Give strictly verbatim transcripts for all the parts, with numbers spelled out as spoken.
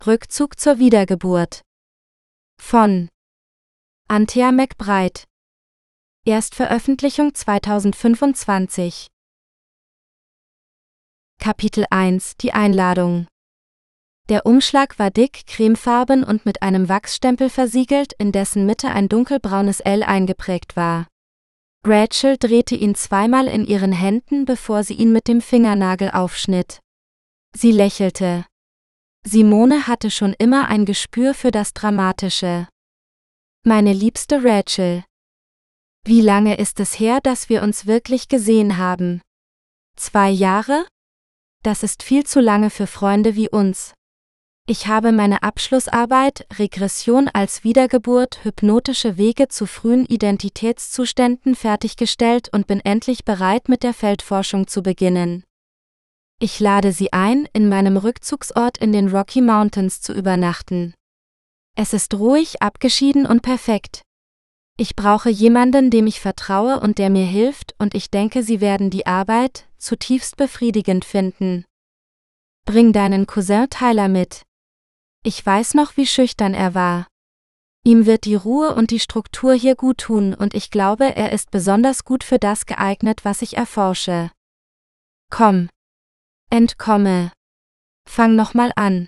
Rückzug zur Wiedergeburt von Anthea McBride. Erstveröffentlichung zweitausendfünfundzwanzig. Kapitel eins. Die Einladung. Der Umschlag war dick, cremefarben und mit einem Wachsstempel versiegelt, in dessen Mitte ein dunkelbraunes L eingeprägt war. Rachel drehte ihn zweimal in ihren Händen, bevor sie ihn mit dem Fingernagel aufschnitt. Sie lächelte. Simone hatte schon immer ein Gespür für das Dramatische. Meine liebste Rachel. Wie lange ist es her, dass wir uns wirklich gesehen haben? Zwei Jahre? Das ist viel zu lange für Freunde wie uns. Ich habe meine Abschlussarbeit, Regression als Wiedergeburt, hypnotische Wege zu frühen Identitätszuständen fertiggestellt und bin endlich bereit, mit der Feldforschung zu beginnen. Ich lade Sie ein, in meinem Rückzugsort in den Rocky Mountains zu übernachten. Es ist ruhig, abgeschieden und perfekt. Ich brauche jemanden, dem ich vertraue und der mir hilft, und ich denke, Sie werden die Arbeit zutiefst befriedigend finden. Bring deinen Cousin Tyler mit. Ich weiß noch, wie schüchtern er war. Ihm wird die Ruhe und die Struktur hier gut tun, und ich glaube, er ist besonders gut für das geeignet, was ich erforsche. Komm. Entkomme. Fang nochmal an.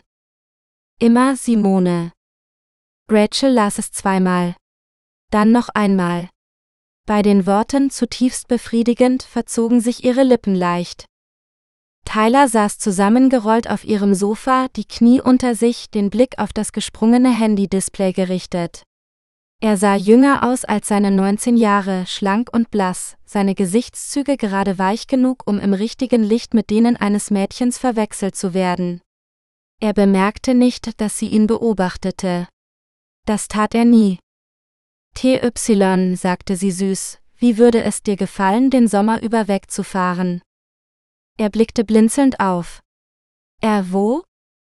Immer Simone. Rachel las es zweimal. Dann noch einmal. Bei den Worten zutiefst befriedigend verzogen sich ihre Lippen leicht. Tyler saß zusammengerollt auf ihrem Sofa, die Knie unter sich, den Blick auf das gesprungene Handy-Display gerichtet. Er sah jünger aus als seine neunzehn Jahre, schlank und blass, seine Gesichtszüge gerade weich genug, um im richtigen Licht mit denen eines Mädchens verwechselt zu werden. Er bemerkte nicht, dass sie ihn beobachtete. Das tat er nie. T Y, sagte sie süß, wie würde es dir gefallen, den Sommer über wegzufahren? Er blickte blinzelnd auf. Er wo?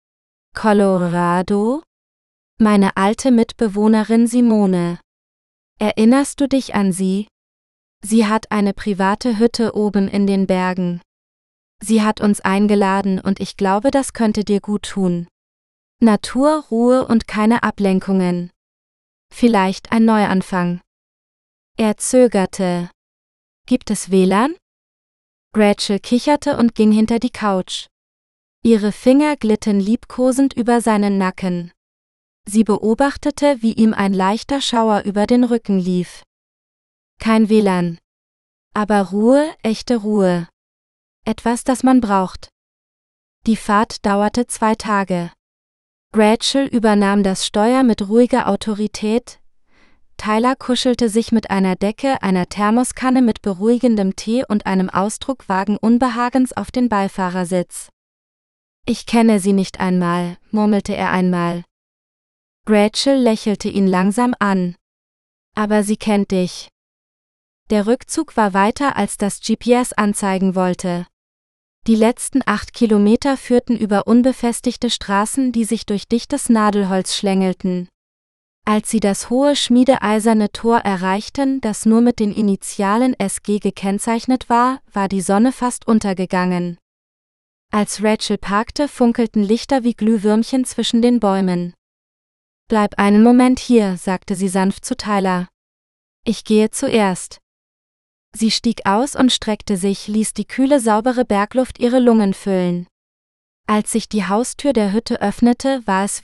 Colorado? Meine alte Mitbewohnerin Simone. Erinnerst du dich an sie? Sie hat eine private Hütte oben in den Bergen. Sie hat uns eingeladen und ich glaube, das könnte dir gut tun. Natur, Ruhe und keine Ablenkungen. Vielleicht ein Neuanfang. Er zögerte. Gibt es W L A N? Rachel kicherte und ging hinter die Couch. Ihre Finger glitten liebkosend über seinen Nacken. Sie beobachtete, wie ihm ein leichter Schauer über den Rücken lief. Kein W L A N. Aber Ruhe, echte Ruhe. Etwas, das man braucht. Die Fahrt dauerte zwei Tage. Rachel übernahm das Steuer mit ruhiger Autorität. Tyler kuschelte sich mit einer Decke, einer Thermoskanne mit beruhigendem Tee und einem Ausdruck vagen Unbehagens auf den Beifahrersitz. Ich kenne sie nicht einmal, murmelte er einmal. Rachel lächelte ihn langsam an. Aber sie kennt dich. Der Rückzug war weiter, als das G P S anzeigen wollte. Die letzten acht Kilometer führten über unbefestigte Straßen, die sich durch dichtes Nadelholz schlängelten. Als sie das hohe schmiedeeiserne Tor erreichten, das nur mit den Initialen S G gekennzeichnet war, war die Sonne fast untergegangen. Als Rachel parkte, funkelten Lichter wie Glühwürmchen zwischen den Bäumen. Bleib einen Moment hier, sagte sie sanft zu Tyler. Ich gehe zuerst. Sie stieg aus und streckte sich, ließ die kühle, saubere Bergluft ihre Lungen füllen. Als sich die Haustür der Hütte öffnete, war es